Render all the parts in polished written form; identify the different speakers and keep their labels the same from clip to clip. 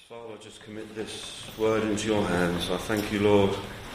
Speaker 1: Father, I just commit this word into your hands. I thank you, Lord,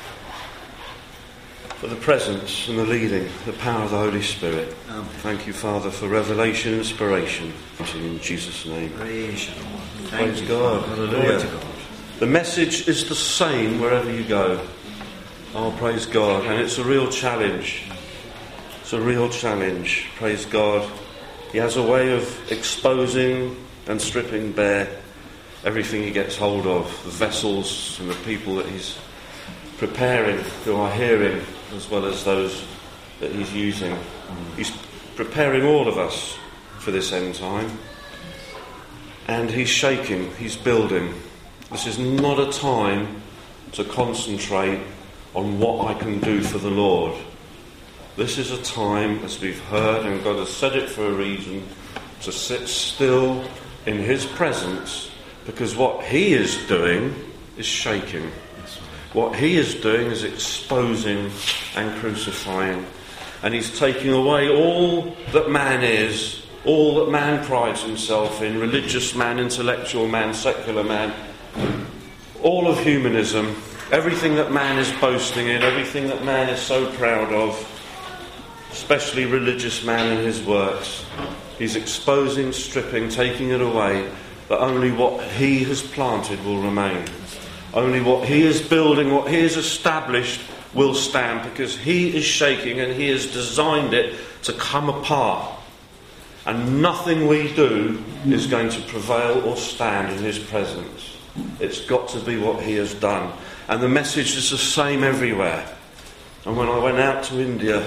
Speaker 1: for the presence and the leading, the power of the Holy Spirit.
Speaker 2: Amen.
Speaker 1: Thank you, Father, for revelation and inspiration. In Jesus' name. Praise God. Hallelujah. The message is the same wherever you go. Oh, praise God. And it's a real challenge. It's a real challenge. Praise God. He has a way of exposing and stripping bare everything he gets hold of, the vessels and the people that he's preparing, who are hearing, as well as those that he's using. He's preparing all of us for this end time. And he's shaking, he's building. This is not a time to concentrate on what I can do for the Lord. This is a time, as we've heard, and God has said it for a reason, to sit still in his presence, because what he is doing is shaking. What he is doing is exposing and crucifying. And he's taking away all that man is, all that man prides himself in, religious man, intellectual man, secular man, all of humanism, everything that man is boasting in, everything that man is so proud of, especially religious man and his works. He's exposing, stripping, taking it away, that only what he has planted will remain. Only what he is building, what he has established will stand, because he is shaking and he has designed it to come apart. And nothing we do is going to prevail or stand in his presence. It's got to be what he has done. And the message is the same everywhere. And when I went out to India,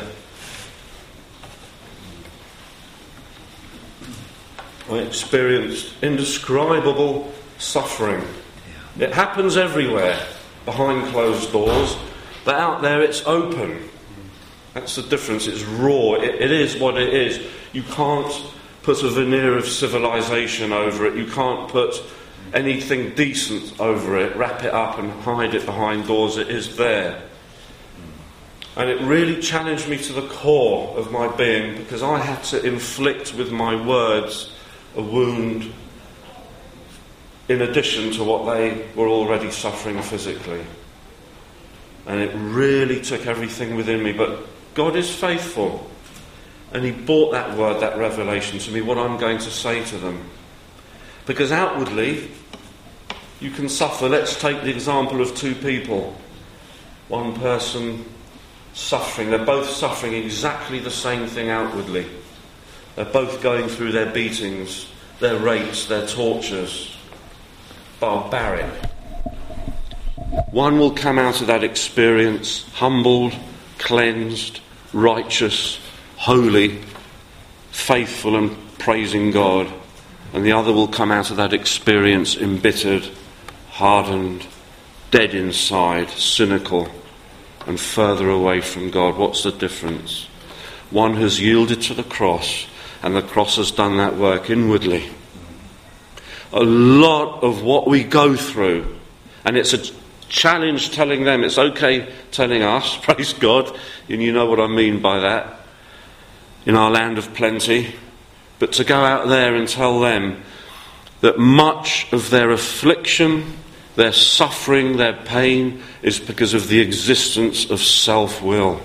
Speaker 1: I experienced indescribable suffering. It happens everywhere, behind closed doors, but out there it's open. That's the difference. It's raw. It is what it is. You can't put a veneer of civilization over it. You can't put anything decent over it, wrap it up and hide it behind doors. It is there. And it really challenged me to the core of my being, because I had to inflict with my words a wound in addition to what they were already suffering physically. And it really took everything within me. But God is faithful. And he brought that word, that revelation to me, what I'm going to say to them. Because outwardly, you can suffer. Let's take the example of two people. One person suffering. They're both suffering exactly the same thing outwardly. They're both going through their beatings, their rapes, their tortures. Barbaric. One will come out of that experience humbled, cleansed, righteous, holy, faithful and praising God. And the other will come out of that experience embittered, hardened, dead inside, cynical and further away from God. What's the difference? One has yielded to the cross, and the cross has done that work inwardly. A lot of what we go through, and it's a challenge telling them, it's okay telling us, praise God, and you know what I mean by that, in our land of plenty, but to go out there and tell them that much of their affliction, their suffering, their pain is because of the existence of self-will.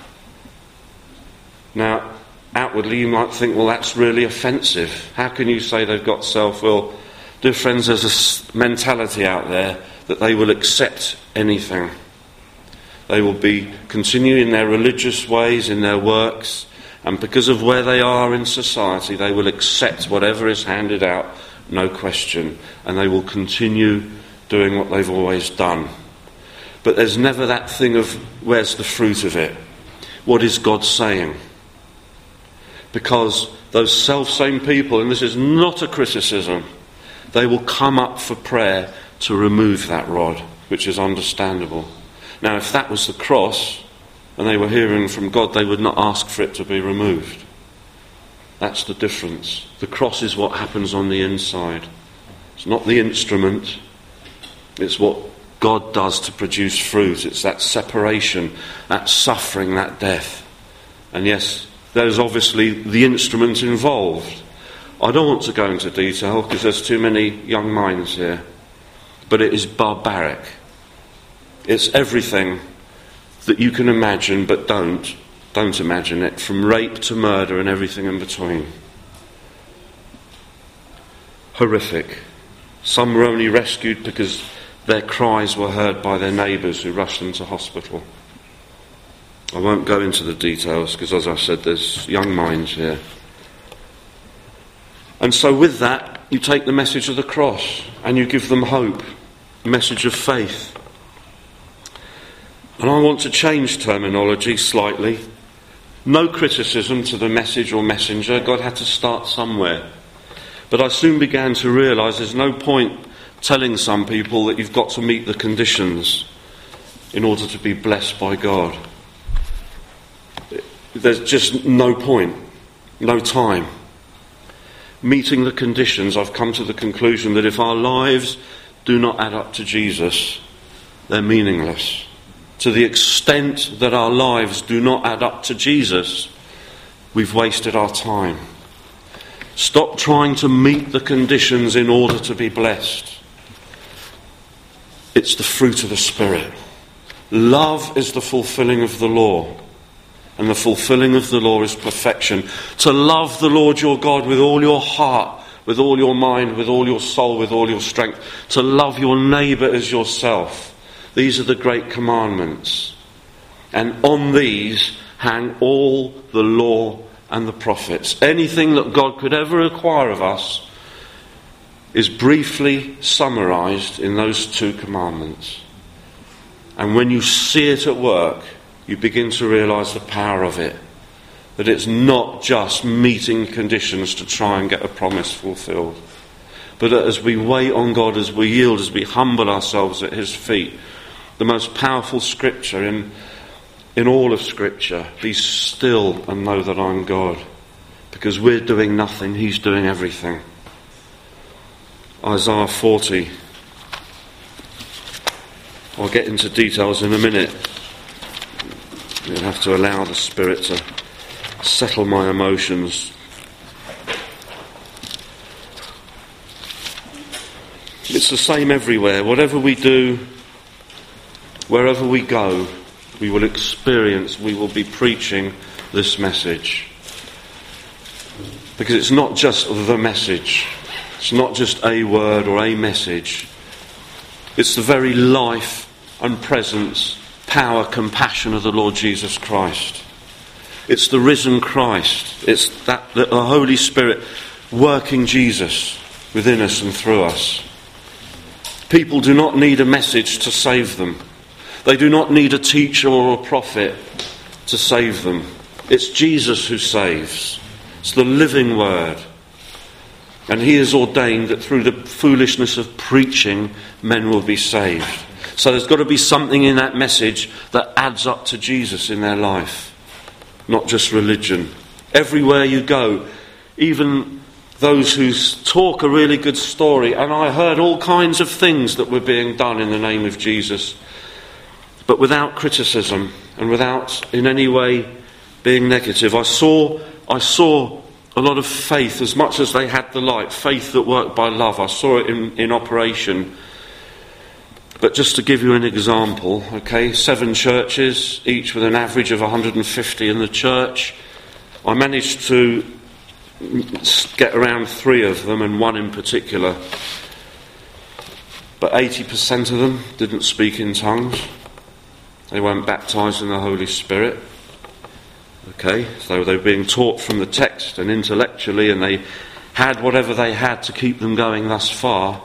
Speaker 1: Now, outwardly you might think, well, that's really offensive. How can you say they've got self-will? Dear friends, there's a mentality out there that they will accept anything. They will be continuing in their religious ways, in their works, and because of where they are in society, they will accept whatever is handed out, no question, and they will continue doing what they've always done. But there's never that thing of, where's the fruit of it? What is God saying? Because those self-same people, and this is not a criticism, they will come up for prayer to remove that rod, which is understandable. Now, if that was the cross, and they were hearing from God, they would not ask for it to be removed. That's the difference. The cross is what happens on the inside. It's not the instrument. It's what God does to produce fruit. It's that separation, that suffering, that death. And yes, there's obviously the instrument involved. I don't want to go into detail because there's too many young minds here. but it is barbaric. It's everything that you can imagine, but don't imagine it, from rape to murder and everything in between. Horrific. Some were only rescued because their cries were heard by their neighbours who rushed them to hospital. I won't go into the details because, as I said, there's young minds here. And so with that, you take the message of the cross and you give them hope, a message of faith. And I want to change terminology slightly. No criticism to the message or messenger. God had to start somewhere. But I soon began to realise there's no point telling some people that you've got to meet the conditions in order to be blessed by God. There's just no point, no time. Meeting the conditions, I've come to the conclusion that if our lives do not add up to Jesus, they're meaningless. To the extent that our lives do not add up to Jesus, we've wasted our time. Stop trying to meet the conditions in order to be blessed. It's the fruit of the Spirit. Love is the fulfilling of the law. And the fulfilling of the law is perfection. To love the Lord your God with all your heart, with all your mind, with all your soul, with all your strength. To love your neighbour as yourself. These are the great commandments. And on these hang all the law and the prophets. Anything that God could ever require of us is briefly summarised in those two commandments. And when you see it at work, you begin to realise the power of it. That it's not just meeting conditions to try and get a promise fulfilled. But that as we wait on God, as we yield, as we humble ourselves at his feet, the most powerful scripture in all of Scripture, be still and know that I'm God. Because we're doing nothing, he's doing everything. Isaiah 40. I'll get into details in a minute. You'll have to allow the Spirit to settle my emotions. It's the same everywhere. Whatever we do, wherever we go, we will experience, we will be preaching this message. Because it's not just the message. It's not just a word or a message. It's the very life and presence, power, compassion of the Lord Jesus Christ. It's the risen Christ. It's that the Holy Spirit working Jesus within us and through us. People do not need a message to save them. They do not need a teacher or a prophet to save them. It's Jesus who saves. It's the living word. And he has ordained that through the foolishness of preaching, men will be saved. So there's got to be something in that message that adds up to Jesus in their life. Not just religion. Everywhere you go, even those who talk a really good story, and I heard all kinds of things that were being done in the name of Jesus, but without criticism and without in any way being negative. I saw a lot of faith, as much as they had the light, faith that worked by love. I saw it in operation. But just to give you an example, 7 churches, each with an average of 150 in the church. I managed to get around 3 of them, and one in particular. But 80% of them didn't speak in tongues. They weren't baptised in the Holy Spirit. So they were being taught from the text and intellectually, and they had whatever they had to keep them going thus far.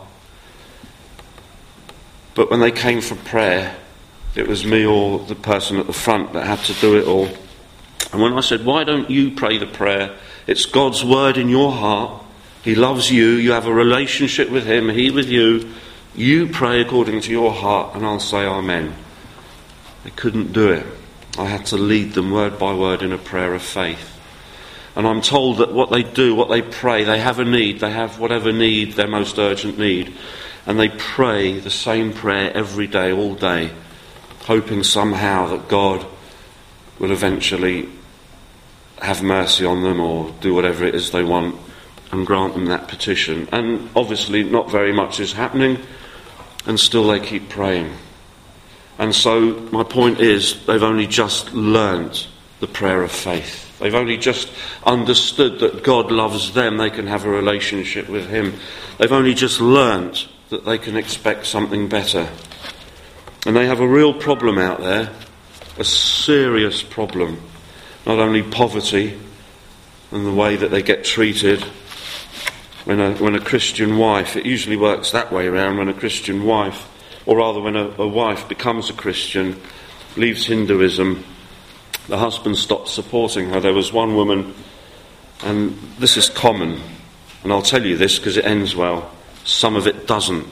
Speaker 1: But when they came for prayer, it was me or the person at the front that had to do it all. And when I said, why don't you pray the prayer? It's God's word in your heart. He loves you. You have a relationship with him. He with you. You pray according to your heart, and I'll say amen. They couldn't do it. I had to lead them word by word in a prayer of faith. And I'm told that what they do, what they pray, they have a need. They have whatever need, their most urgent need. And they pray the same prayer every day, all day, hoping somehow that God will eventually have mercy on them or do whatever it is they want and grant them that petition. And obviously not very much is happening. and still they keep praying. And so my point is, they've only just learnt the prayer of faith. They've only just understood that God loves them, they can have a relationship with him. They've only just learnt that they can expect something better. And they have a real problem out there, a serious problem. Not only poverty and the way that they get treated. When a Christian wife, it usually works that way around, when a Christian wife, or rather when a wife becomes a Christian, leaves Hinduism, the husband stops supporting her. There was one woman, and this is common, and I'll tell you this because it ends well, some of it doesn't.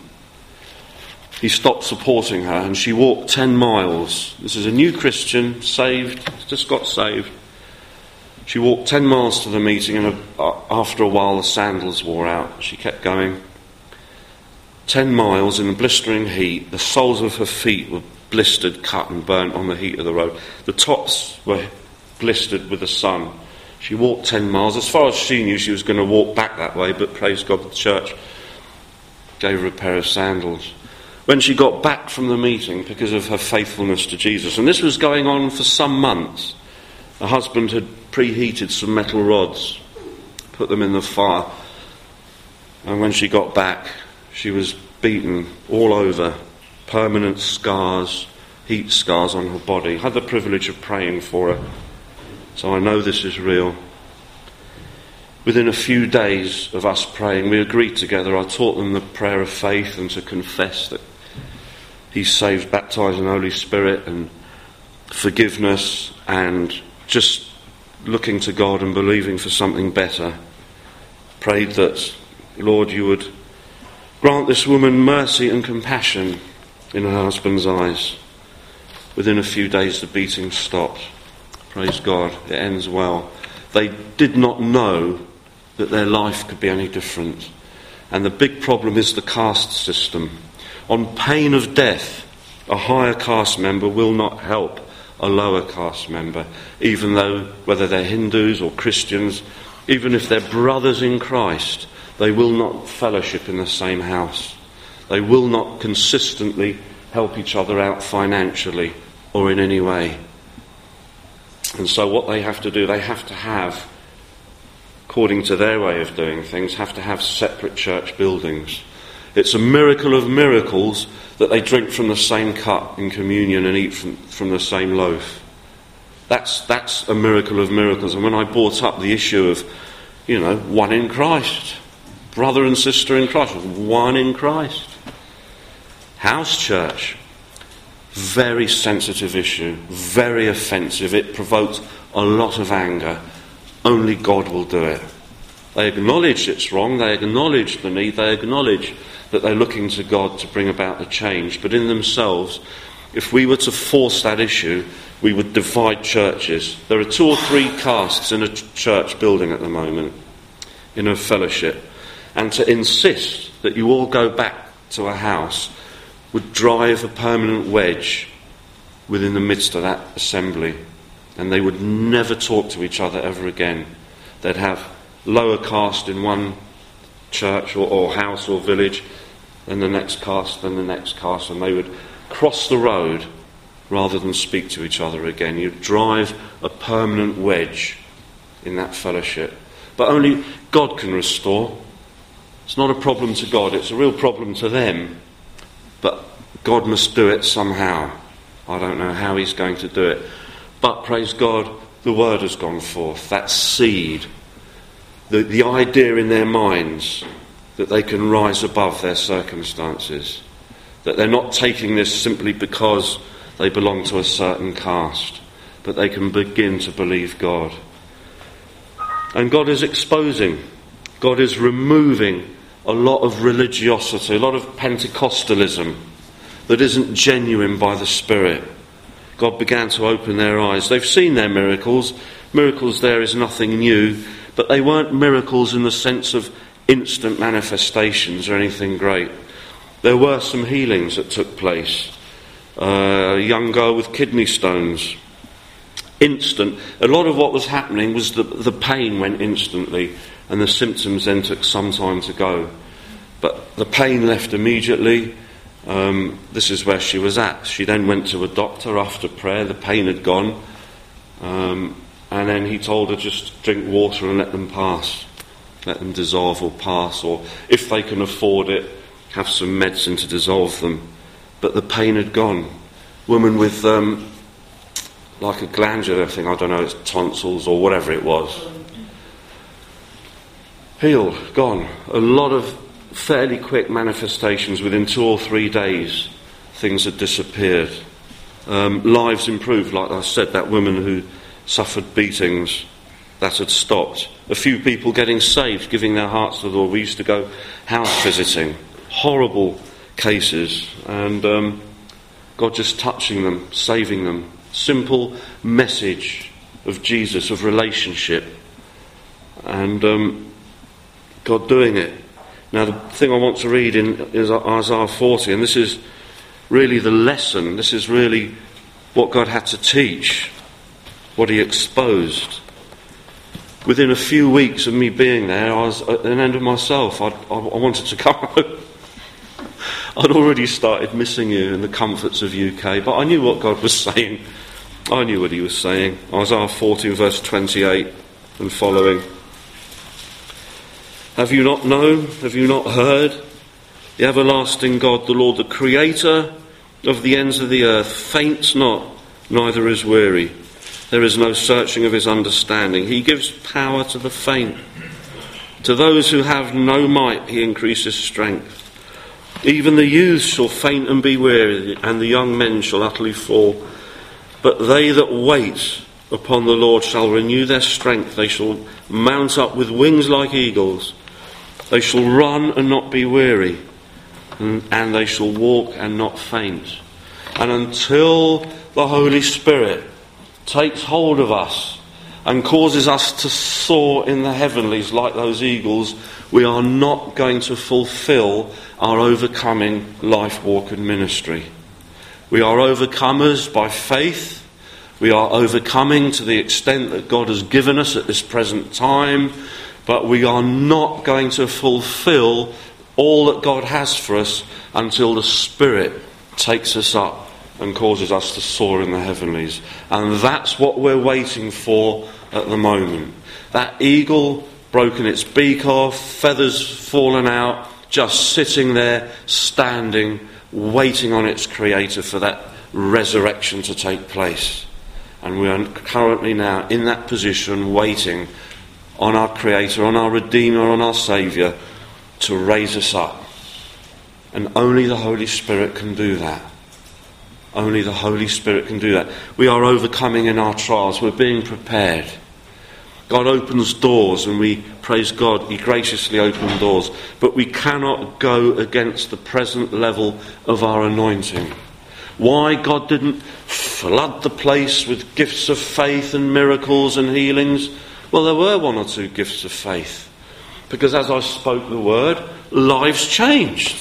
Speaker 1: He stopped supporting her and she walked 10 miles. This is a new Christian, saved, just got saved. She walked 10 miles to the meeting and after a while the sandals wore out. She kept going. 10 miles in the blistering heat, the soles of her feet were blistered, cut and burnt on the heat of the road. The tops were blistered with the sun. She walked 10 miles. As far as she knew, she was going to walk back that way, but praise God, the church gave her a pair of sandals. When she got back from the meeting, because of her faithfulness to Jesus, and this was going on for some months, the husband had preheated some metal rods, put them in the fire, and when she got back, she was beaten all over, permanent scars, heat scars on her body. I had the privilege of praying for her, so I know this is real. Within a few days of us praying, we agreed together. I taught them the prayer of faith and to confess that He's saved, baptised in the Holy Spirit and forgiveness, and just looking to God and believing for something better. Prayed that, Lord, you would grant this woman mercy and compassion in her husband's eyes. Within a few days the beating stopped. Praise God, it ends well. They did not know that their life could be any different. And the big problem is the caste system. On pain of death, a higher caste member will not help a lower caste member, even though, whether they're Hindus or Christians, even if they're brothers in Christ, they will not fellowship in the same house. They will not consistently help each other out financially or in any way. And so what they have to do, they have to have, according to their way of doing things, have to have separate church buildings. It's a miracle of miracles that they drink from the same cup in communion and eat from the same loaf. That's a miracle of miracles. And when I brought up the issue of, one in Christ, brother and sister in Christ, one in Christ. House church, very sensitive issue, very offensive. It provokes a lot of anger. Only God will do it. They acknowledge it's wrong, they acknowledge the need, they acknowledge that they're looking to God to bring about the change. But in themselves, if we were to force that issue, we would divide churches. There are 2 or 3 castes in a church building at the moment, in a fellowship. And to insist that you all go back to a house would drive a permanent wedge within the midst of that assembly. And they would never talk to each other ever again. They'd have lower caste in one church or house or village, then the next caste, then the next caste, and they would cross the road rather than speak to each other again. You'd drive a permanent wedge in that fellowship. But only God can restore. It's not a problem to God, it's a real problem to them. But God must do it somehow. I don't know how He's going to do it. But praise God, the word has gone forth. That seed, the idea in their minds that they can rise above their circumstances, that they're not taking this simply because they belong to a certain caste, but they can begin to believe God. And God is exposing, God is removing a lot of religiosity, a lot of Pentecostalism that isn't genuine by the Spirit. God began to open their eyes. They've seen their miracles. Miracles there is nothing new, but they weren't miracles in the sense of instant manifestations or anything great. There were some healings that took place. A young girl with kidney stones. Instant. A lot of what was happening was the pain went instantly, and the symptoms then took some time to go. But the pain left immediately, This is where she was at. She then went to a doctor after prayer. The pain had gone. And then he told her just drink water and let them pass. Let them dissolve or pass. Or if they can afford it, have some medicine to dissolve them. But the pain had gone. Woman with like a glandular thing, I don't know, it's tonsils or whatever it was. Healed, gone. A lot of fairly quick manifestations. Within 2 or 3 days, things had disappeared. Lives improved, like I said, that woman who suffered beatings, that had stopped. A few people getting saved, giving their hearts to the Lord. We used to go house visiting. Horrible cases. And God just touching them, saving them. Simple message of Jesus, of relationship. And God doing it. Now the thing I want to read in is Isaiah 40, and this is really the lesson. This is really what God had to teach, what he exposed. Within a few weeks of me being there, I was at an end of myself. I wanted to come home. I'd already started missing you and the comforts of UK, but I knew what God was saying. I knew what he was saying. Isaiah 40 verse 28 and following. Have you not known? Have you not heard? The everlasting God, the Lord, the creator of the ends of the earth, faints not, neither is weary. There is no searching of his understanding. He gives power to the faint. To those who have no might, he increases strength. Even the youths shall faint and be weary, and the young men shall utterly fall. But they that wait upon the Lord shall renew their strength. They shall mount up with wings like eagles. They shall run and not be weary, and they shall walk and not faint. And until the Holy Spirit takes hold of us and causes us to soar in the heavenlies like those eagles, we are not going to fulfill our overcoming life walk and ministry. We are overcomers by faith. We are overcoming to the extent that God has given us at this present time, but we are not going to fulfill all that God has for us until the Spirit takes us up and causes us to soar in the heavenlies. And that's what we're waiting for at the moment. That eagle broken its beak off, feathers fallen out, just sitting there, standing, waiting on its creator for that resurrection to take place. And we are currently now in that position, waiting on our creator, on our redeemer, on our saviour to raise us up. And only the Holy Spirit can do that. Only the Holy Spirit can do that. We are overcoming in our trials. We're being prepared. God opens doors, and we praise God. He graciously opened doors. But we cannot go against the present level of our anointing. Why God didn't flood the place with gifts of faith and miracles and healings? Well, there were 1 or 2 gifts of faith. Because as I spoke the word, lives changed.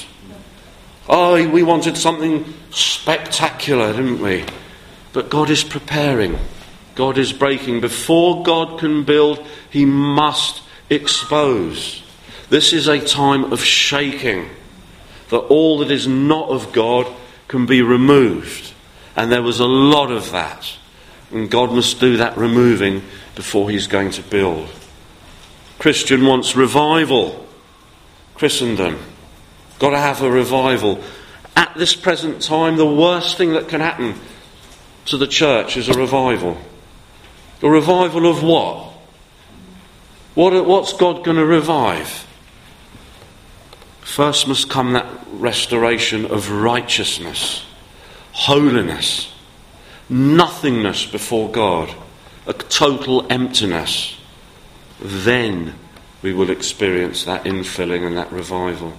Speaker 1: Oh, we wanted something spectacular, didn't we? But God is preparing. God is breaking. Before God can build, he must expose. This is a time of shaking. That all that is not of God can be removed. And there was a lot of that. And God must do that removing before he's going to build. Christian wants revival. Christendom. Got to have a revival. At this present time, the worst thing that can happen to the church is a revival. A revival of what? What's God going to revive? First must come that restoration of righteousness, holiness, nothingness before God, a total emptiness. Then we will experience that infilling and that revival.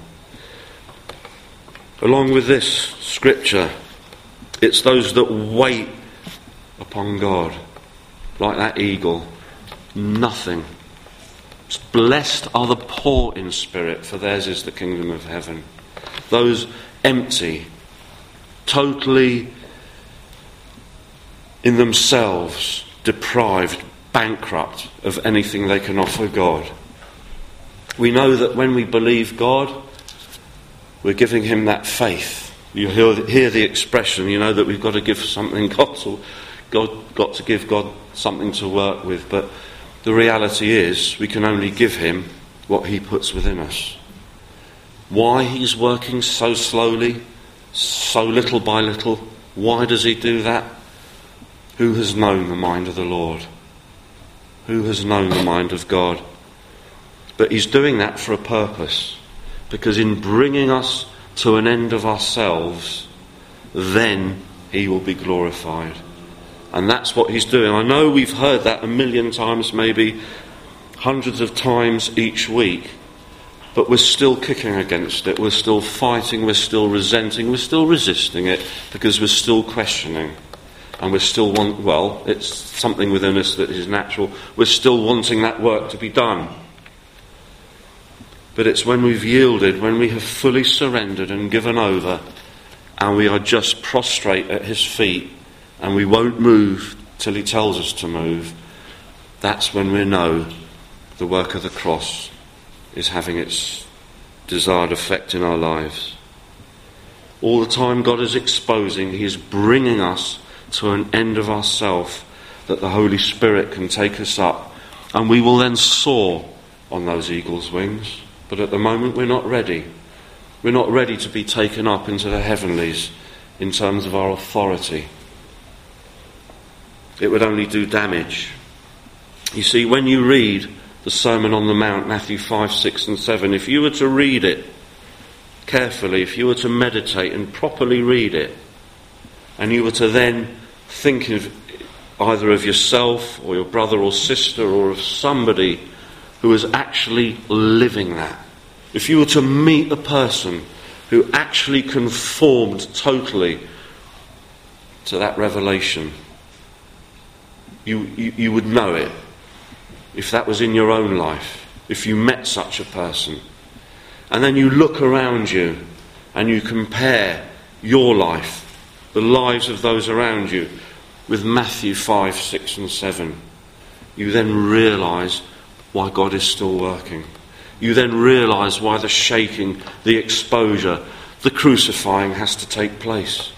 Speaker 1: Along with this scripture, it's those that wait upon God, like that eagle, nothing. Blessed are the poor in spirit, for theirs is the kingdom of heaven. Those empty, totally in themselves, deprived, bankrupt of anything they can offer God. We know that when we believe God, we're giving him that faith. You hear the expression, that we've got to give something got to give God something to work with. But the reality is we can only give him what he puts within us. Why he's working so slowly, so little by little, why does he do that? Who has known the mind of the Lord? Who has known the mind of God? But he's doing that for a purpose. Because in bringing us to an end of ourselves, then he will be glorified. And that's what he's doing. I know we've heard that 1,000,000 times, maybe hundreds of times each week. But we're still kicking against it. We're still fighting. We're still resenting. We're still resisting it because we're still questioning. And we still it's something within us that is natural. We're still wanting that work to be done. But it's when we've yielded, when we have fully surrendered and given over, and we are just prostrate at his feet, and we won't move till he tells us to move, that's when we know the work of the cross is having its desired effect in our lives. All the time God is exposing, he is bringing us to an end of ourself, that the Holy Spirit can take us up, and we will then soar on those eagle's wings. But at the moment we're not ready. We're not ready to be taken up into the heavenlies in terms of our authority. It would only do damage. You see, when you read the Sermon on the Mount, Matthew 5, 6 and 7, if you were to read it carefully, if you were to meditate and properly read it, and you were to then think of either of yourself or your brother or sister or of somebody who is actually living that, if you were to meet a person who actually conformed totally to that revelation, you would know it. If that was in your own life, if you met such a person, and then you look around you and you compare your life, the lives of those around you, with Matthew 5, 6 and 7, you then realise why God is still working. You then realise why the shaking, the exposure, the crucifying has to take place.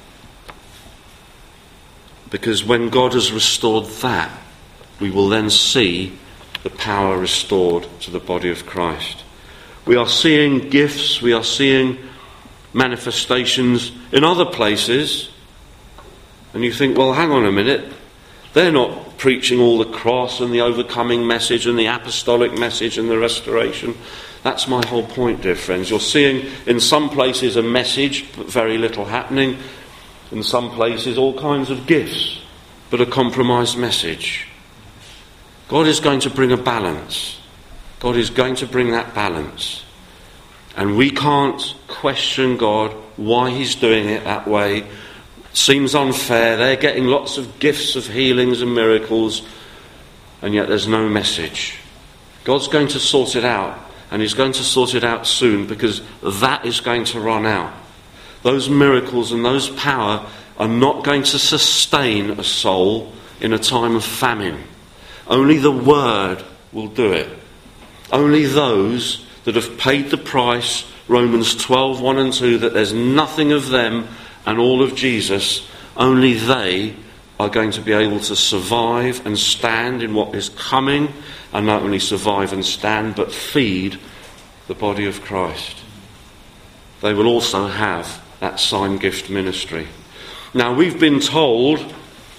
Speaker 1: Because when God has restored that, we will then see the power restored to the body of Christ. We are seeing gifts, we are seeing manifestations in other places, and you think, well, hang on a minute, they're not preaching all the cross and the overcoming message and the apostolic message and the restoration. That's my whole point, dear friends. You're seeing in some places a message, but very little happening. In some places all kinds of gifts, but a compromised message. God is going to bring a balance. God is going to bring that balance. And we can't question God why he's doing it that way. It seems unfair. They're getting lots of gifts of healings and miracles, and yet there's no message. God's going to sort it out, and he's going to sort it out soon, because that is going to run out. Those miracles and those power are not going to sustain a soul in a time of famine. Only the Word will do it. Only those that have paid the price, Romans 12, 1 and 2, that there's nothing of them and all of Jesus, only they are going to be able to survive and stand in what is coming, and not only survive and stand, but feed the body of Christ. They will also have that sign gift ministry. Now, we've been told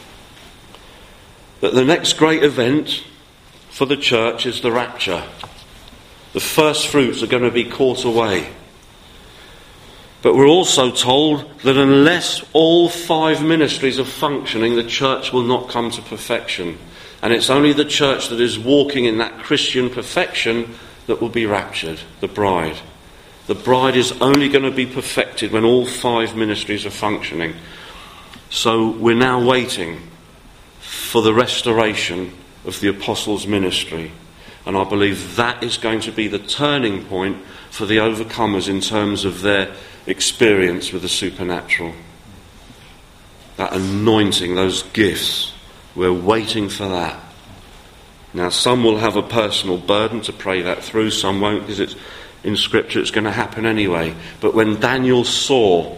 Speaker 1: that the next great event for the church is the rapture. The first fruits are going to be caught away. But we're also told that unless all 5 ministries are functioning, the church will not come to perfection. And it's only the church that is walking in that Christian perfection that will be raptured, the bride. The bride is only going to be perfected when all 5 ministries are functioning. So we're now waiting for the restoration of the apostles' ministry. And I believe that is going to be the turning point for the overcomers in terms of their experience with the supernatural. That anointing, those gifts, we're waiting for that. Now, some will have a personal burden to pray that through, some won't, because it's in Scripture it's going to happen anyway. But when Daniel saw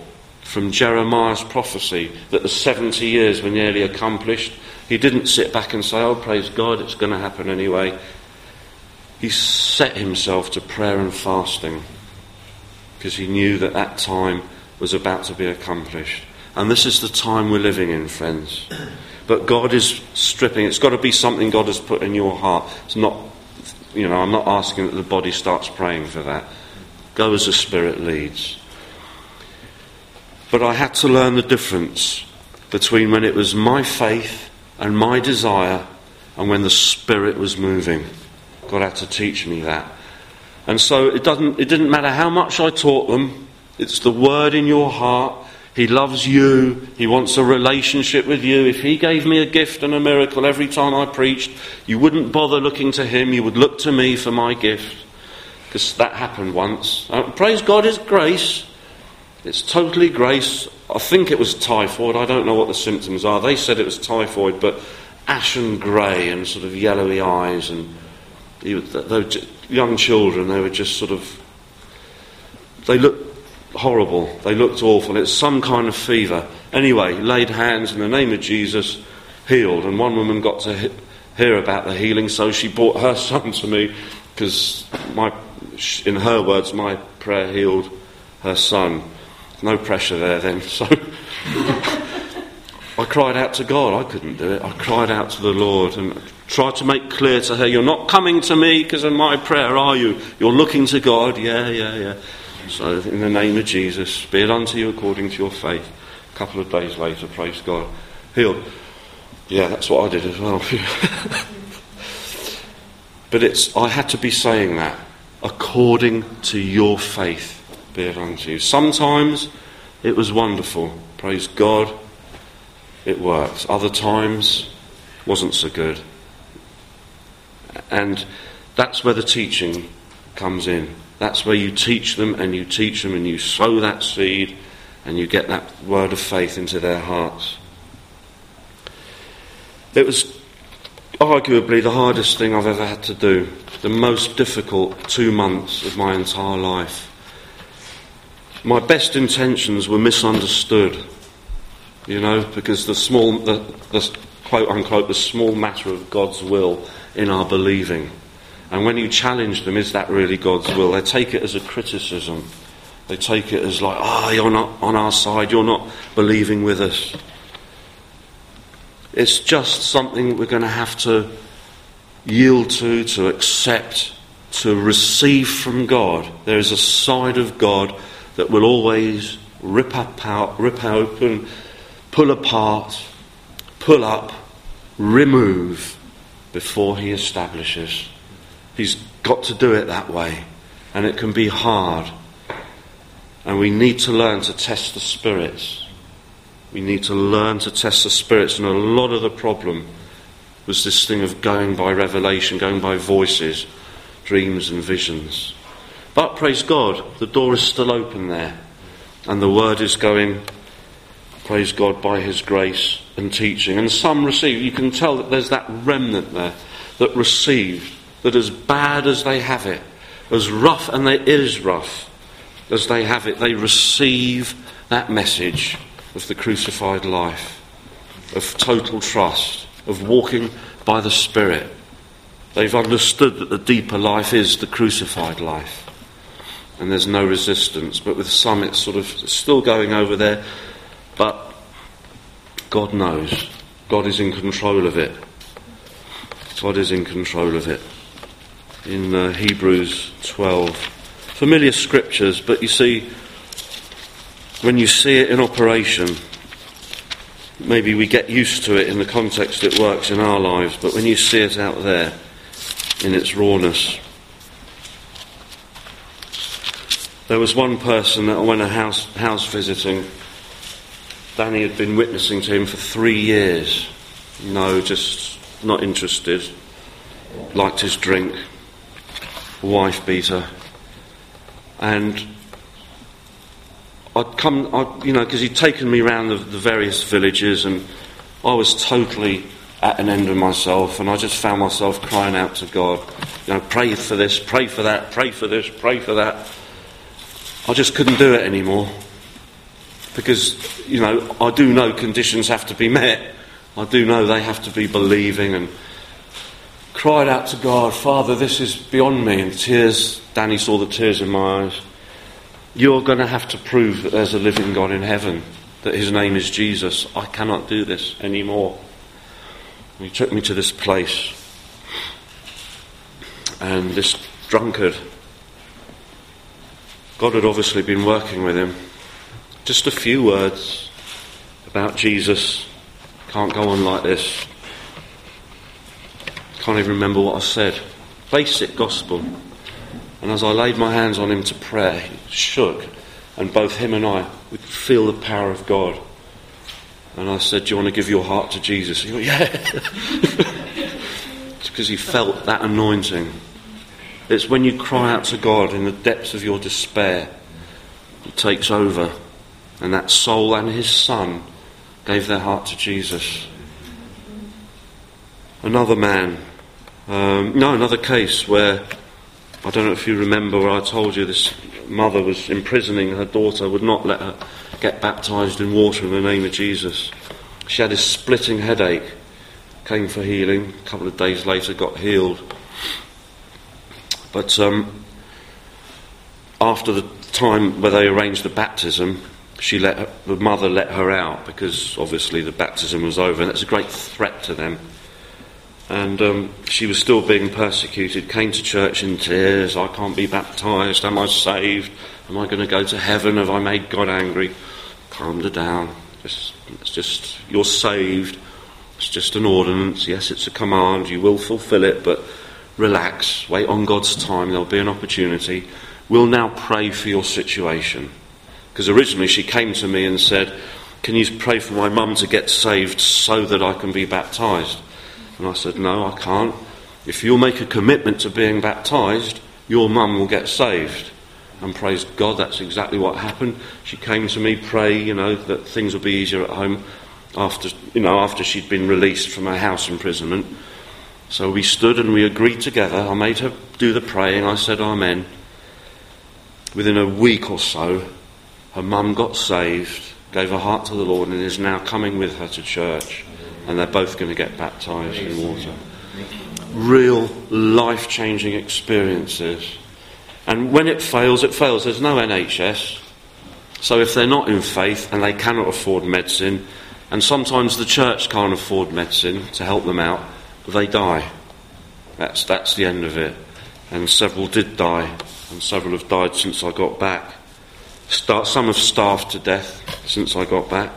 Speaker 1: from Jeremiah's prophecy that the 70 years were nearly accomplished. He didn't sit back and say, oh, praise God, it's going to happen anyway. He set himself to prayer and fasting because he knew that that time was about to be accomplished. And this is the time we're living in, friends. But God is stripping. It's got to be something God has put in your heart. It's not, I'm not asking that the body starts praying for that. Go as the Spirit leads. But I had to learn the difference between when it was my faith and my desire and when the Spirit was moving. God had to teach me that. And so it didn't matter how much I taught them. It's the word in your heart. He loves you. He wants a relationship with you. If he gave me a gift and a miracle every time I preached, you wouldn't bother looking to him. You would look to me for my gift. Because that happened once. Praise God, it's grace. It's totally grace. I think it was typhoid. I don't know what the symptoms are. They said it was typhoid, but ashen grey and sort of yellowy eyes. And they were young children. They were just sort of... They looked horrible. They looked awful. It's some kind of fever. Anyway, laid hands in the name of Jesus, healed. And one woman got to hear about the healing, so she brought her son to me because, in her words, my prayer healed her son. No pressure there then. So I cried out to God. I couldn't do it. I cried out to the Lord and tried to make clear to her, you're not coming to me because of my prayer, are you? You're looking to God. Yeah. So in the name of Jesus, be it unto you according to your faith. A couple of days later, praise God, healed. Yeah, that's what I did as well. But I had to be saying that, according to your faith, be it unto you. Sometimes it was wonderful, praise God, it worked. Other times, wasn't so good. And that's where the teaching comes in. That's where you teach them and you teach them and you sow that seed and you get that word of faith into their hearts. It was arguably the hardest thing I've ever had to do. The most difficult 2 months of my entire life. My best intentions were misunderstood, because the quote unquote, the small matter of God's will in our believing. And when you challenge them, is that really God's will? They take it as a criticism. They take it as like, you're not on our side, you're not believing with us. It's just something we're going to have to yield to accept, to receive from God. There is a side of God that will always rip open, pull apart, pull up, remove before he establishes. He's got to do it that way, and it can be hard. And we need to learn to test the spirits. We need to learn to test the spirits, and a lot of the problem was this thing of going by revelation, going by voices, dreams and visions. But praise God, the door is still open there, and the word is going, praise God, by his grace and teaching. And some receive. You can tell that there's that remnant there that received, that as bad as they have it, as rough, and it is rough, as they have it, they receive that message of the crucified life, of total trust, of walking by the Spirit. They've understood that the deeper life is the crucified life, and there's no resistance. But with some it's still going over there, but God knows. God is in control of it. God is in control of it. In Hebrews 12, familiar scriptures, but you see, when you see it in operation, maybe we get used to it in the context it works in our lives, but when you see it out there in its rawness. There was one person that I went house visiting. Danny had been witnessing to him for 3 years. No, just not interested. Liked his drink. Wife beater. And I'd come, because he'd taken me around the various villages, and I was totally at an end of myself, and I just found myself crying out to God, pray for this, pray for that, pray for this, pray for that. I just couldn't do it anymore. Because, I do know conditions have to be met. I do know they have to be believing, and cried out to God, Father, this is beyond me. And tears, Danny saw the tears in my eyes. You're going to have to prove that there's a living God in heaven, that his name is Jesus. I cannot do this anymore. And he took me to this place. And this drunkard, God had obviously been working with him. Just a few words about Jesus. Can't go on like this. Can't even remember what I said. Basic gospel. And as I laid my hands on him to pray, he shook. And both him and I would feel the power of God. And I said, do you want to give your heart to Jesus? He went, yeah. It's because he felt that anointing. It's when you cry out to God in the depths of your despair, it takes over. And that soul and his son gave their heart to Jesus. Another man, another case where, I don't know if you remember where I told you this mother was imprisoning her daughter, would not let her get baptised in water in the name of Jesus. She had this splitting headache, came for healing, a couple of days later got healed. But after the time where they arranged the baptism, the mother let her out because obviously the baptism was over, and it's a great threat to them. And she was still being persecuted, came to church in tears. I can't be baptised. Am I saved? Am I going to go to heaven? Have I made God angry? Calmed her down. It's just, you're saved. It's just an ordinance. Yes, it's a command. You will fulfil it, but relax. Wait on God's time. There'll be an opportunity. We'll now pray for your situation. Because originally she came to me and said, can you pray for my mum to get saved so that I can be baptised? And I said, no, I can't. If you'll make a commitment to being baptised, your mum will get saved. And praise God, that's exactly what happened. She came to me, pray, that things will be easier at home after she'd been released from her house imprisonment. So we stood and we agreed together. I made her do the praying. I said, Amen. Within a week or so, her mum got saved, gave her heart to the Lord, and is now coming with her to church. And they're both going to get baptised in water. Real life-changing experiences. And when it fails, it fails. There's no NHS. So if they're not in faith and they cannot afford medicine, and sometimes the church can't afford medicine to help them out, they die. That's the end of it. And several did die, and several have died since I got back. Some have starved to death since I got back.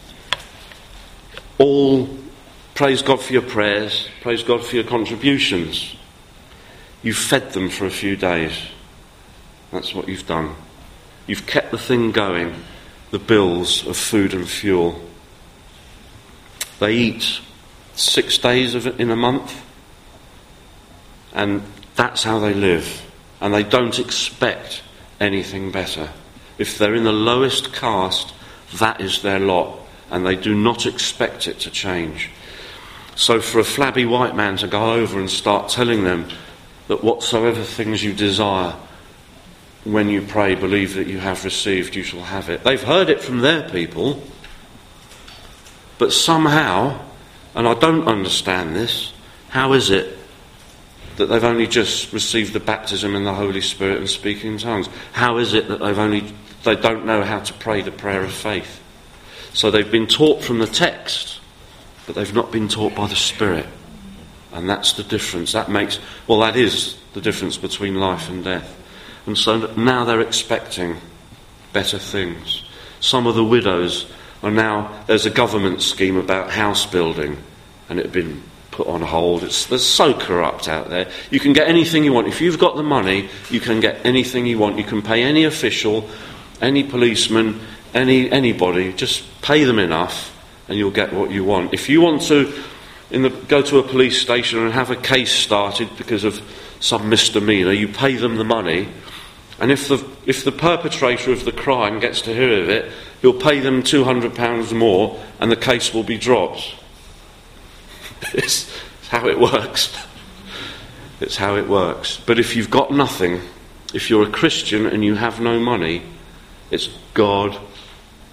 Speaker 1: All praise God for your prayers, praise God for your contributions. You've fed them for a few days. That's what you've done. You've kept the thing going, the bills of food and fuel. They eat 6 days of it in a month, and that's how they live. And they don't expect anything better. If they're in the lowest caste, that is their lot, and they do not expect it to change. So for a flabby white man to go over and start telling them that whatsoever things you desire, when you pray, believe that you have received, you shall have it. They've heard it from their people, but somehow, and I don't understand this, how is it that they've only just received the baptism in the Holy Spirit and speak in tongues? How is it that they don't know how to pray the prayer of faith? So they've been taught from the text, but they've not been taught by the Spirit. And that's the difference. That is the difference between life and death. And so now they're expecting better things. Some of the widows are now, there's a government scheme about house building, and it had been put on hold. They're so corrupt out there. You can get anything you want. If you've got the money, you can get anything you want. You can pay any official, any policeman, anybody. Just pay them enough and you'll get what you want. If you want to go to a police station and have a case started because of some misdemeanour, you pay them the money, and if the perpetrator of the crime gets to hear of it, he'll pay them £200 more and the case will be dropped. It's how it works. It's how it works. But if you've got nothing, if you're a Christian and you have no money, it's God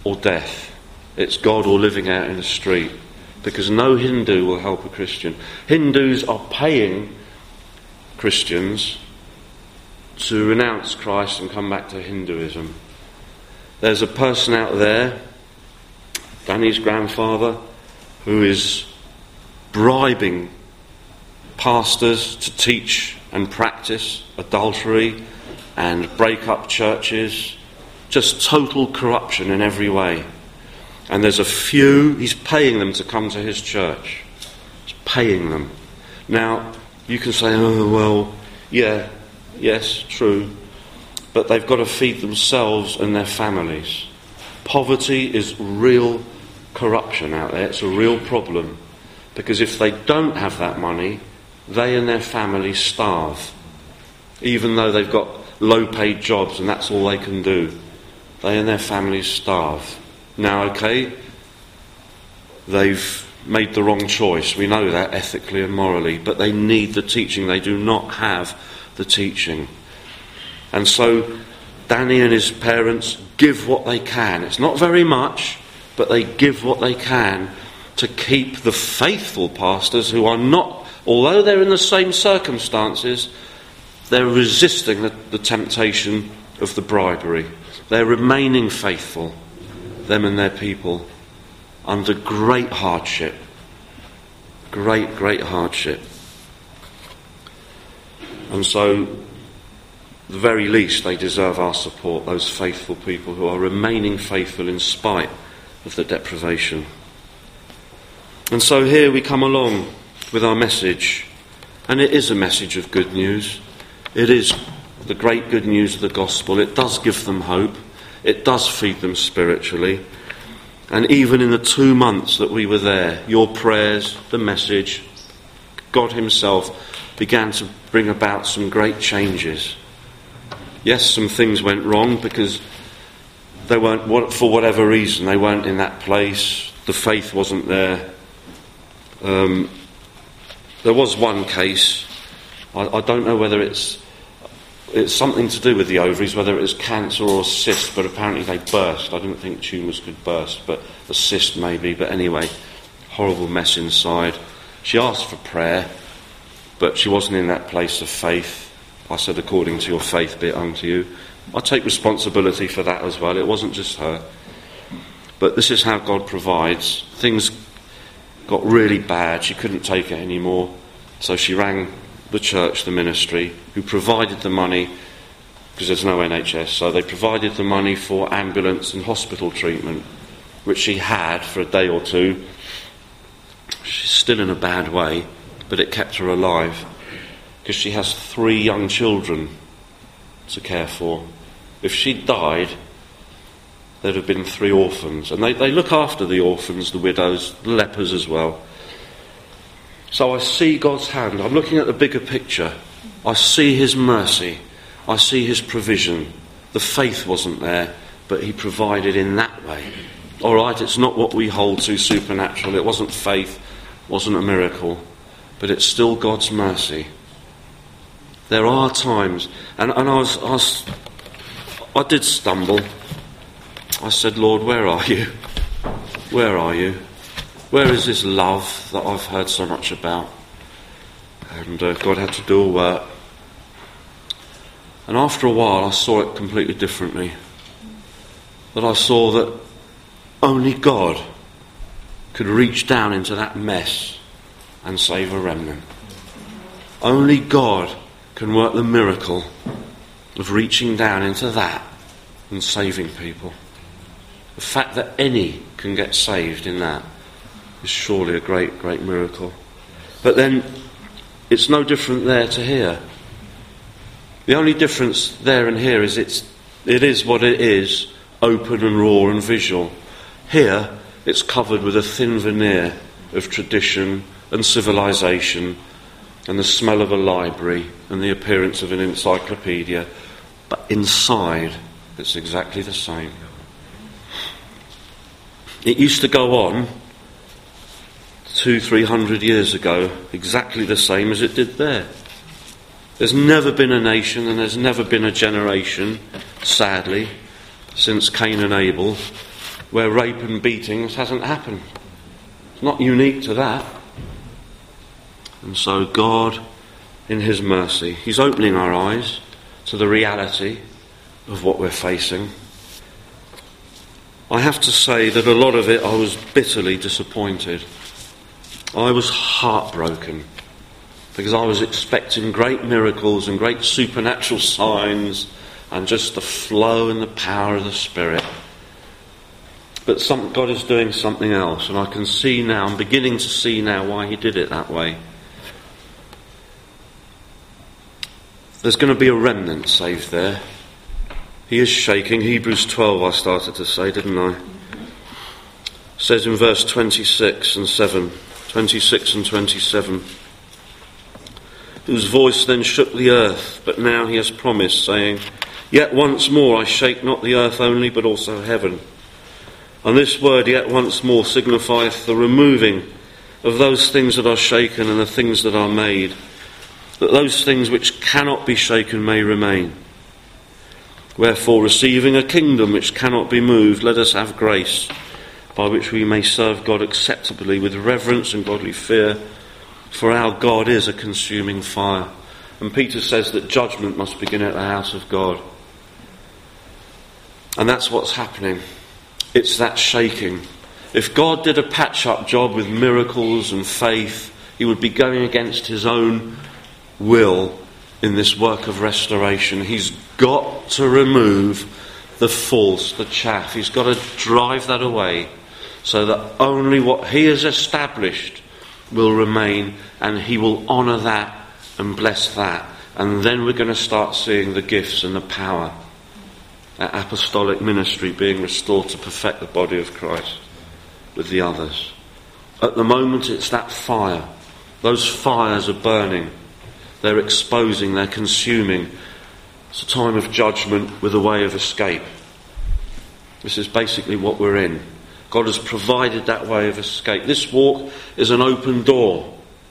Speaker 1: or death. It's God or living out in the street. Because no Hindu will help a Christian. Hindus are paying Christians to renounce Christ and come back to Hinduism. There's a person out there, Danny's grandfather, who is bribing pastors to teach and practice adultery and break up churches. Just total corruption in every way. And there's a few, he's paying them to come to his church. He's paying them. Now, you can say, oh, well, yes, true. But they've got to feed themselves and their families. Poverty is real corruption out there. It's a real problem. Because if they don't have that money, they and their families starve. Even though they've got low-paid jobs and that's all they can do. They and their families starve. Now, okay, they've made the wrong choice. We know that ethically and morally. But they need the teaching. They do not have the teaching. And so Danny and his parents give what they can. It's not very much, but they give what they can to keep the faithful pastors who are not, although they're in the same circumstances, they're resisting the temptation of the bribery. They're remaining faithful, them and their people, under great hardship. Great hardship. And so, at the very least, they deserve our support, those faithful people who are remaining faithful in spite of the deprivation. And so here we come along with our message, and it is a message of good news. It is the great good news of the gospel. It does give them hope. It does feed them spiritually. And even in the 2 months that we were there, your prayers, the message, God himself began to bring about some great changes. Yes, some things went wrong because they weren't, for whatever reason, they weren't in that place. The faith wasn't there. There was one case, I don't know whether it's something to do with the ovaries, whether it was cancer or a cyst, but apparently they burst. I didn't think tumours could burst, but a cyst maybe. But anyway, horrible mess inside. She asked for prayer, but she wasn't in that place of faith. I said, according to your faith be it unto you. I take responsibility for that as well. It wasn't just her. But this is how God provides. Things got really bad. She couldn't take it anymore. So she rang the church, the ministry, who provided the money, because there's no NHS, so they provided the money for ambulance and hospital treatment, which she had for a day or two. She's still in a bad way, but it kept her alive, because she has 3 young children to care for. If she died, there'd have been 3 orphans, and they look after the orphans, the widows, the lepers as well. So I see God's hand. I'm looking at the bigger picture. I see his mercy. I see his provision. The faith wasn't there, but he provided in that way. All right, it's not what we hold to supernatural. It wasn't faith, wasn't a miracle, but it's still God's mercy. There are times, and I did stumble. I said, Lord, where are you? Where are you? Where is this love that I've heard so much about? And God had to do a work. And after a while I saw it completely differently. That I saw that only God could reach down into that mess and save a remnant. Only God can work the miracle of reaching down into that and saving people. The fact that any can get saved in that is surely a great miracle. But then it's no different there to here. The only difference there and here is it is what it is, open and raw and visual. Here it's covered with a thin veneer of tradition and civilization and the smell of a library and the appearance of an encyclopedia, but inside it's exactly the same. It used to go on 200-300 years ago, exactly the same as it did there. There's never been a nation and there's never been a generation, sadly, since Cain and Abel, where rape and beatings hasn't happened. It's not unique to that. And so God, in his mercy, he's opening our eyes to the reality of what we're facing. I have to say that a lot of it I was bitterly disappointed. I was heartbroken because I was expecting great miracles and great supernatural signs and just the flow and the power of the Spirit. But God is doing something else, and I can see now, I'm beginning to see now why he did it that way. There's going to be a remnant saved there. He is shaking. Hebrews 12 I started to say, didn't I? It says in verse 26 and 27, whose voice then shook the earth, but now he has promised, saying, yet once more I shake not the earth only, but also heaven. And this word, yet once more, signifieth the removing of those things that are shaken and the things that are made, that those things which cannot be shaken may remain. Wherefore, receiving a kingdom which cannot be moved, let us have grace, by which we may serve God acceptably with reverence and godly fear, for our God is a consuming fire. And Peter says that judgment must begin at the house of God. And that's what's happening. It's that shaking. If God did a patch-up job with miracles and faith, he would be going against his own will in this work of restoration. He's got to remove the false, the chaff. He's got to drive that away so that only what he has established will remain, and he will honour that and bless that. And then we're going to start seeing the gifts and the power, that apostolic ministry being restored to perfect the body of Christ with the others. At the moment it's that fire. Those fires are burning. They're exposing, they're consuming. It's a time of judgment with a way of escape. This is basically what we're in. God has provided that way of escape. This walk is an open door,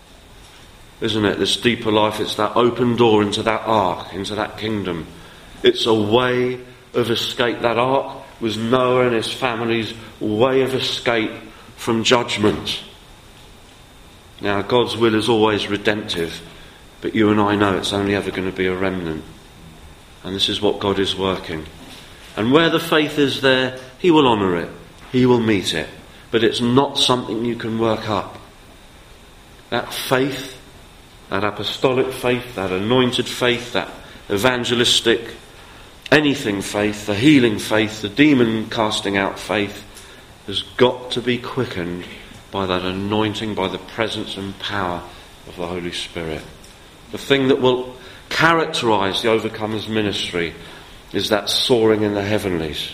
Speaker 1: isn't it? This deeper life, it's that open door into that ark, into that kingdom. It's a way of escape. That ark was Noah and his family's way of escape from judgment. Now, God's will is always redemptive, but you and I know it's only ever going to be a remnant. And this is what God is working. And where the faith is there, he will honour it. He will meet it. But it's not something you can work up. That faith, that apostolic faith, that anointed faith, that evangelistic, anything faith, the healing faith, the demon casting out faith, has got to be quickened by that anointing, by the presence and power of the Holy Spirit. The thing that will characterise the overcomer's ministry is that soaring in the heavenlies,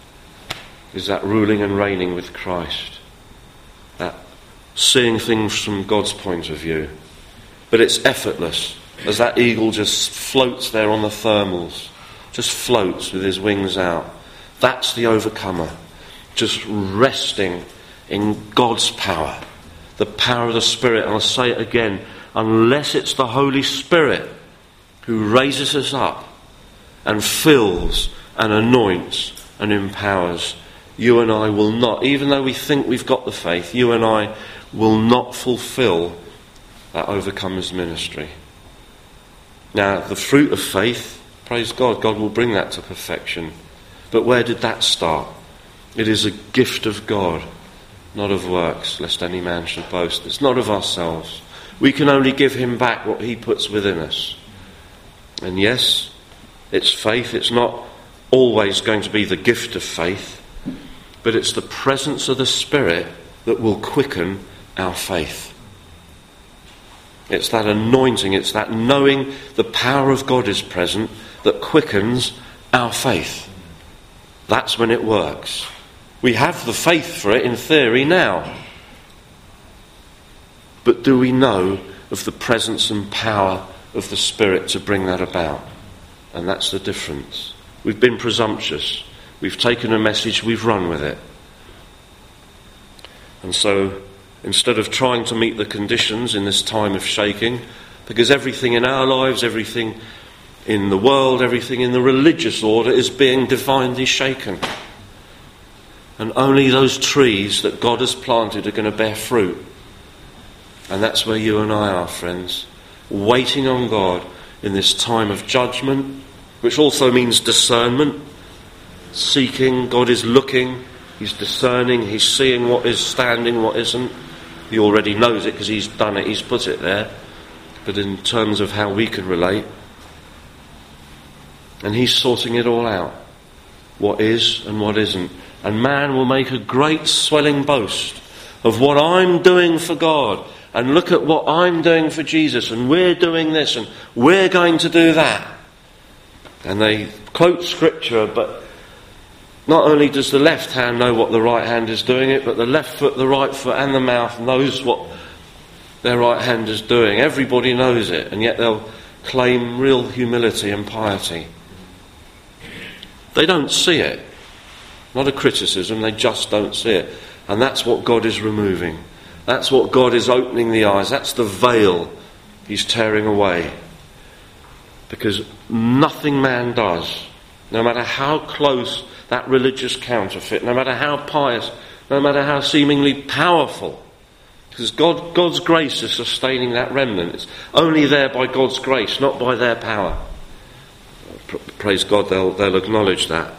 Speaker 1: is that ruling and reigning with Christ, that seeing things from God's point of view. But it's effortless, as that eagle just floats there on the thermals, just floats with his wings out. That's the overcomer, just resting in God's power, the power of the Spirit. And I'll say it again, unless it's the Holy Spirit who raises us up and fills and anoints and empowers, you and I will not, even though we think we've got the faith, you and I will not fulfill that overcomer's ministry. Now, the fruit of faith, praise God, God will bring that to perfection. But where did that start? It is a gift of God, not of works, lest any man should boast. It's not of ourselves. We can only give him back what he puts within us. And yes, it's faith. It's not always going to be the gift of faith, but it's the presence of the Spirit that will quicken our faith. It's that anointing, it's that knowing the power of God is present that quickens our faith. That's when it works. We have the faith for it in theory now. But do we know of the presence and power of the Spirit to bring that about? And that's the difference. We've been presumptuous. We've taken a message, we've run with it. And so, instead of trying to meet the conditions in this time of shaking, because everything in our lives, everything in the world, everything in the religious order is being divinely shaken. And only those trees that God has planted are going to bear fruit. And that's where you and I are, friends. Waiting on God in this time of judgment, which also means discernment. Seeking, God is looking, he's discerning, he's seeing what is standing, what isn't. He already knows it because he's done it, he's put it there. But in terms of how we can relate, and he's sorting it all out. What is and what isn't. And man will make a great swelling boast of what I'm doing for God. And look at what I'm doing for Jesus. And we're doing this and we're going to do that. And they quote scripture, but not only does the left hand know what the right hand is doing it, but the left foot, the right foot and the mouth knows what their right hand is doing. Everybody knows it, and yet they'll claim real humility and piety. They don't see it. Not a criticism, they just don't see it. And that's what God is removing. That's what God is opening the eyes. That's the veil he's tearing away. Because nothing man does, no matter how close that religious counterfeit, no matter how pious, no matter how seemingly powerful, because God's grace is sustaining that remnant. It's only there by God's grace, not by their power. Praise God, they'll acknowledge that.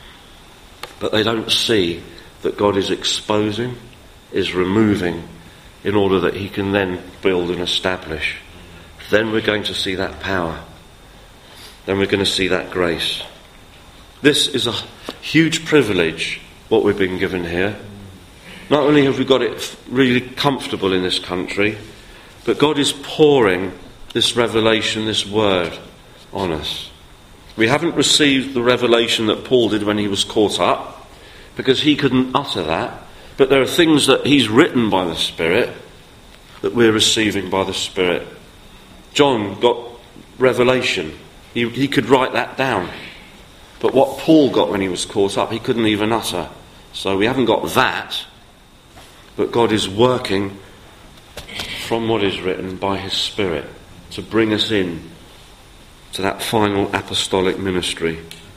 Speaker 1: But they don't see that God is exposing, is removing, in order that he can then build and establish. Then we're going to see that power. Then we're going to see that grace. This is a huge privilege, what we've been given here. Not only have we got it really comfortable in this country, but God is pouring this revelation, this word on us. We haven't received the revelation that Paul did when he was caught up, because he couldn't utter that. But there are things that he's written by the Spirit that we're receiving by the Spirit. John got revelation. He could write that down. But what Paul got when he was caught up, he couldn't even utter. So we haven't got that. But God is working from what is written by his Spirit to bring us in to that final apostolic ministry.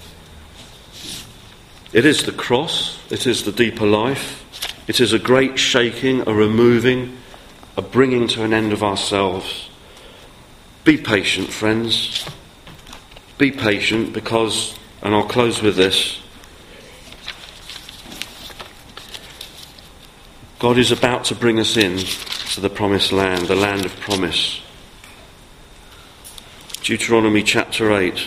Speaker 1: It is the cross, it is the deeper life, it is a great shaking, a removing, a bringing to an end of ourselves. Be patient, friends. Be patient, because, and I'll close with this, God is about to bring us in to the promised land, the land of promise. Deuteronomy chapter 8.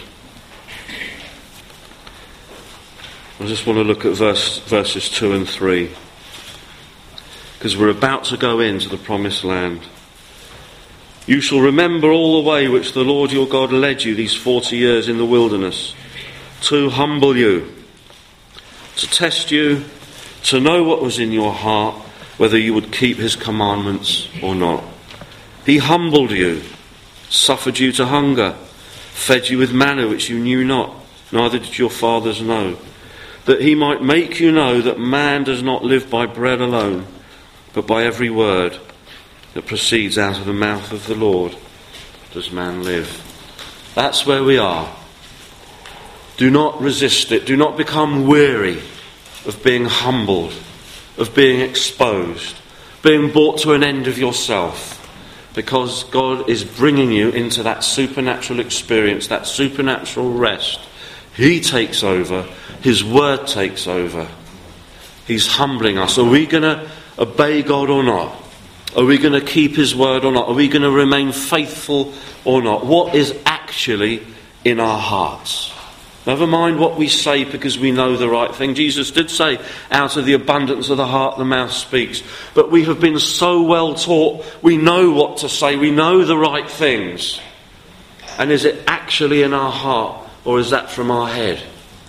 Speaker 1: I just want to look at verses 2 and 3. Because we're about to go into the promised land. You shall remember all the way which the Lord your God led you these 40 years in the wilderness, to humble you, to test you, to know what was in your heart, whether you would keep his commandments or not. He humbled you, suffered you to hunger, fed you with manna which you knew not, neither did your fathers know, that he might make you know that man does not live by bread alone, but by every word that proceeds out of the mouth of the Lord does man live. That's where we are. Do not resist it. Do not become weary of being humbled, of being exposed, being brought to an end of yourself. Because God is bringing you into that supernatural experience, that supernatural rest. He takes over. His word takes over. He's humbling us. Are we going to obey God or not? Are we going to keep his word or not? Are we going to remain faithful or not? What is actually in our hearts? Never mind what we say, because we know the right thing. Jesus did say, out of the abundance of the heart the mouth speaks. But we have been so well taught, we know what to say, we know the right things. And is it actually in our heart, or is that from our head?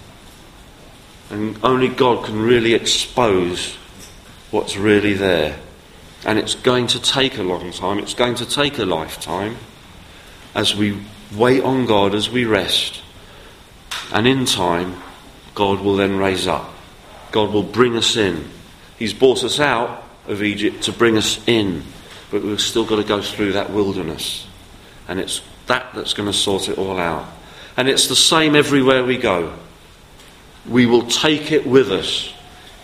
Speaker 1: And only God can really expose what's really there. And it's going to take a long time, it's going to take a lifetime, as we wait on God, as we rest. And in time, God will then raise up. God will bring us in. He's brought us out of Egypt to bring us in. But we've still got to go through that wilderness. And it's that's going to sort it all out. And it's the same everywhere we go. We will take it with us.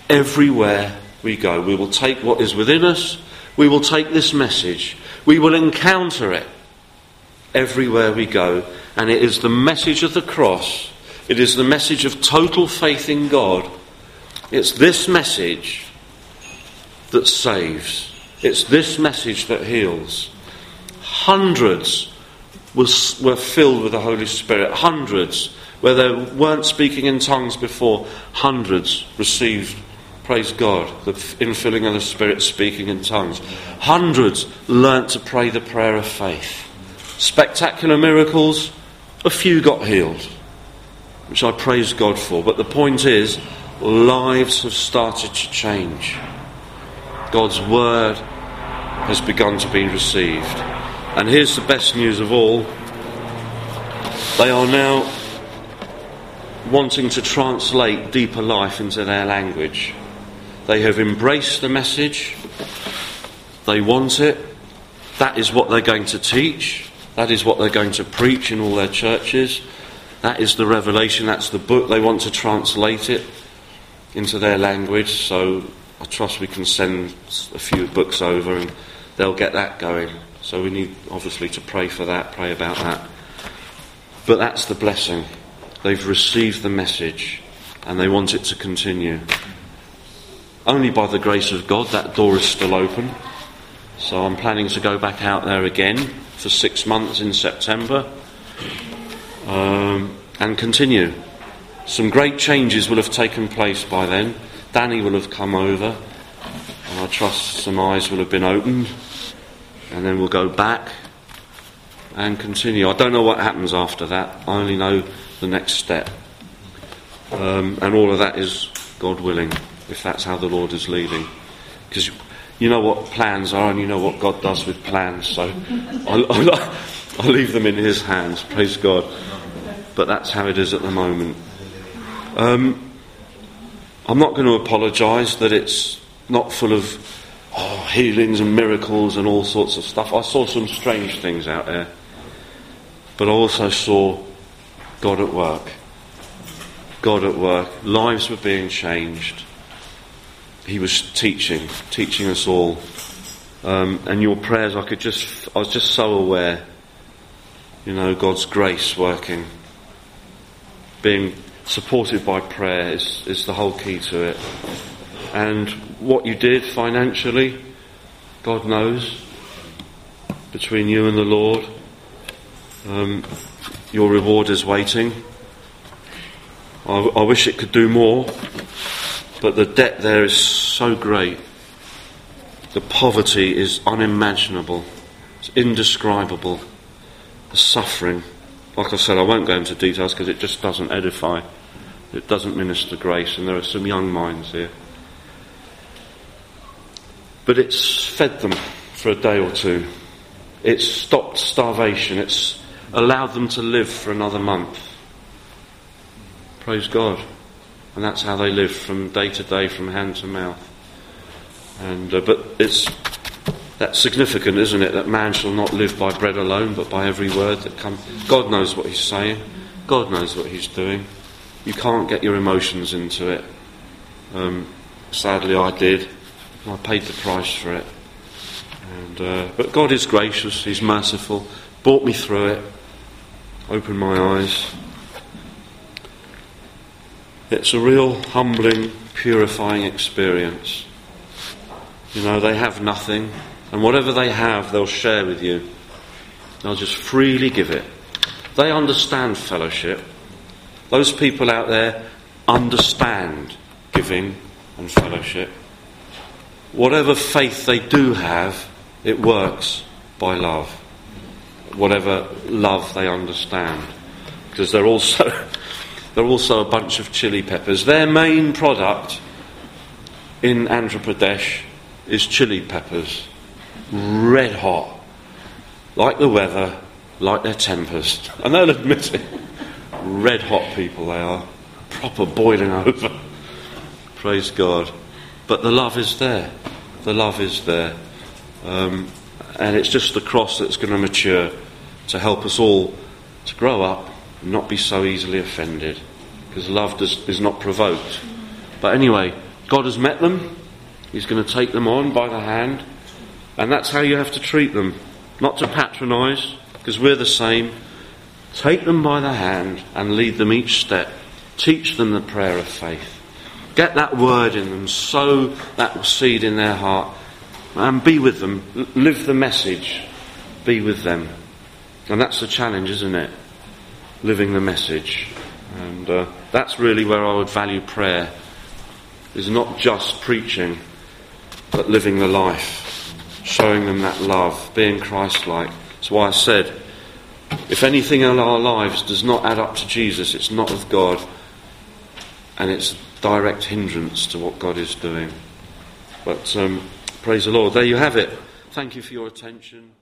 Speaker 1: everywhere we go. We will take what is within us. We will take this message. We will encounter it everywhere we go. And it is the message of the cross. It is the message of total faith in God. It's this message that saves. It's this message that heals. Hundreds were filled with the Holy Spirit. Hundreds, where they weren't speaking in tongues before, hundreds received, praise God, the infilling of the Spirit, speaking in tongues. Hundreds learnt to pray the prayer of faith. Spectacular miracles, a few got healed, which I praise God for. But the point is, lives have started to change. God's word has begun to be received. And here's the best news of all. They are now wanting to translate deeper life into their language. They have embraced the message. They want it. That is what they're going to teach. That is what they're going to preach in all their churches. That is the revelation. That's the book. They want to translate it into their language. So I trust we can send a few books over and they'll get that going. So we need obviously to pray for that, pray about that. But that's the blessing. They've received the message and they want it to continue. Only by the grace of God, that door is still open. So I'm planning to go back out there again for 6 months in September and continue. Some great changes will have taken place by then. Danny will have come over and I trust some eyes will have been opened, and then we'll go back and continue. I don't know what happens after that. I only know the next step. And all of that is God willing, if that's how the Lord is leading. Because you know what plans are and you know what God does with plans. So I'll leave them in his hands, praise God. But that's how it is at the moment. I'm not going to apologise that it's not full of healings and miracles and all sorts of stuff. I saw some strange things out there. But I also saw God at work. God at work. Lives were being changed. He was teaching us all. And your prayers, I was just so aware. You know, God's grace working. Being supported by prayer is the whole key to it. And what you did financially, God knows, between you and the Lord. Your reward is waiting. I wish it could do more, but the debt there is so great. The poverty is unimaginable. It's indescribable. The suffering. Like I said, I won't go into details because it just doesn't edify. It doesn't minister grace, and there are some young minds here. But it's fed them for a day or two. It's stopped starvation. It's allowed them to live for another month. Praise God. And that's how they live from day to day, from hand to mouth. And but that's significant, isn't it? That man shall not live by bread alone, but by every word that comes. God knows what he's saying. God knows what he's doing. You can't get your emotions into it. Sadly, I did. I paid the price for it. And but God is gracious. He's merciful. Brought me through it. Opened my eyes. It's a real humbling, purifying experience. You know, they have nothing, and whatever they have, they'll share with you. They'll just freely give it. They understand fellowship. Those people out there understand giving and fellowship. Whatever faith they do have, it works by love. Whatever love they understand. Because they're also a bunch of chili peppers. Their main product in Andhra Pradesh is chili peppers. Red hot. Like the weather, like their tempers. And they'll admit it. Red hot people they are. Proper boiling over. Praise God. But the love is there. The love is there. And it's just the cross that's going to mature to help us all to grow up and not be so easily offended. Because love is not provoked. But anyway, God has met them. He's going to take them on by the hand. And that's how you have to treat them. Not to patronise, because we're the same. Take them by the hand and lead them each step. Teach them the prayer of faith. Get that word in them. Sow that seed in their heart. And be with them. Live the message. Be with them. And that's the challenge, isn't it? Living the message. And that's really where I would value prayer. Is not just preaching, but living the life. Showing them that love. Being Christ-like. That's why I said, if anything in our lives does not add up to Jesus, it's not of God. And it's direct hindrance to what God is doing. But praise the Lord. There you have it. Thank you for your attention.